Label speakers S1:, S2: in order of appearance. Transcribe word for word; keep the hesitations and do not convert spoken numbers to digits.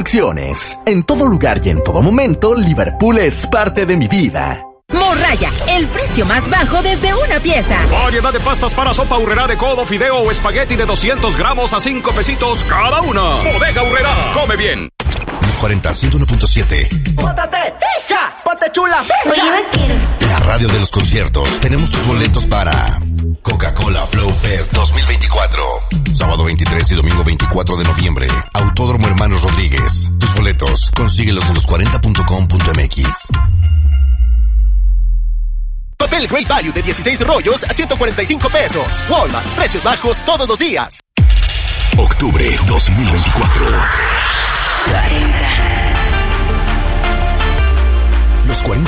S1: Construcciones. En todo lugar y en todo momento, Liverpool es parte de mi vida.
S2: Morraya, el precio más bajo desde una pieza.
S3: Variedad de pastas para sopa Aurrerá de codo, fideo o espagueti de doscientos gramos a cinco pesitos cada una. Bodega Aurrerá, come bien.
S4: Los cuarenta, ciento uno punto siete.
S5: ¡Póntate fija! ¡Ponte chula fija!
S6: Oye, vaquero.
S4: La radio de los conciertos. Tenemos tus boletos para Coca-Cola Flow Fest dos mil veinticuatro. Sábado veintitrés y domingo veinticuatro de noviembre. Autódromo Hermanos Rodríguez. Tus boletos, consíguelos en los cuarenta punto com punto m x.
S7: Papel Great Value de dieciséis rollos a ciento cuarenta y cinco pesos. Walmart, precios bajos todos los días.
S4: Octubre dos mil veinticuatro.
S2: cuarenta.